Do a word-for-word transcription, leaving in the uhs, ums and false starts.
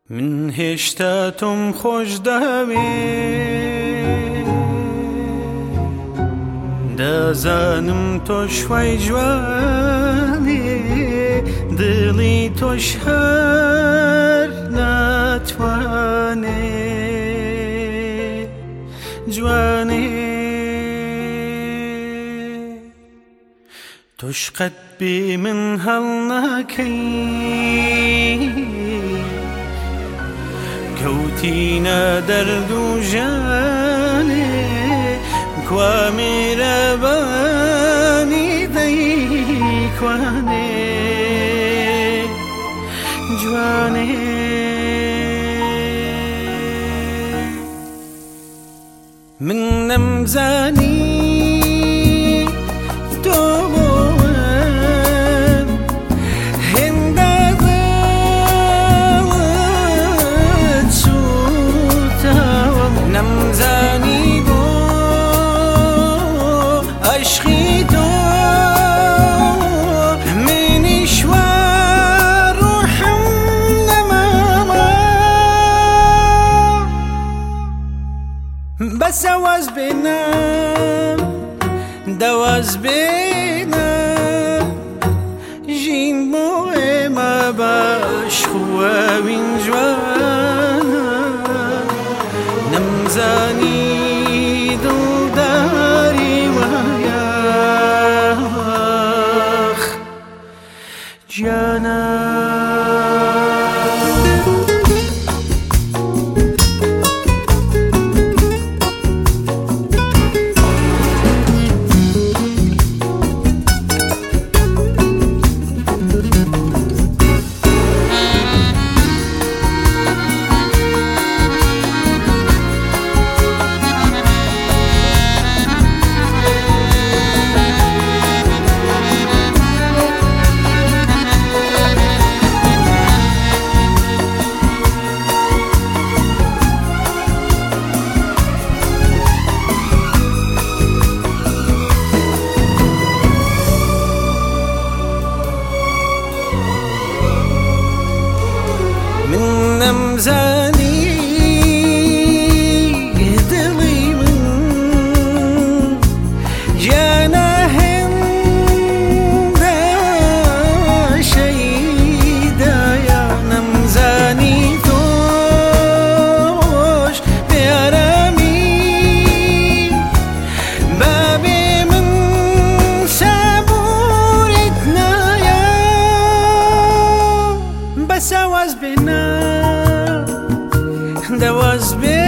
من هشتا تم خوش داوی دازانم تو شوی جوانی دلی توش هر ناتوانی جوانی توش قد بی من هل ناکی كوتينا دردو جاني كوا ميرباني ديكواني جواني من نمزاني نمزانی بو عشقی تو منی شوار روحم نماما بس عوض بینم دواز بینم جین بوی ما باش خوابین جوانا نمزانی دو داری ویاخ جانا نمزانی دلی من جانا هنده شیده یا نمزانی توش بیارمی بابی من صبورت نایا بس عوض بنا دواز بی